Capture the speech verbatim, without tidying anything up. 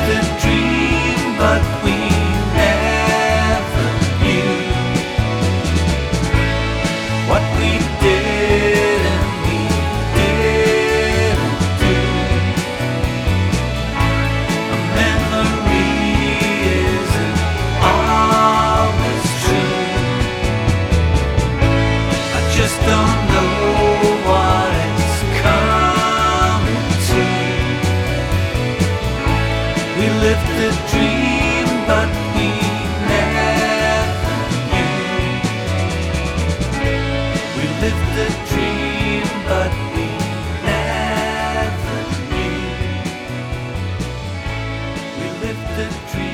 the dream, but we never knew what we did and we didn't do. A memory isn't always true. I just don't know what it's coming to. We lived the dream, but we never knew. We lived the dream, but we never knew. We lived the dream.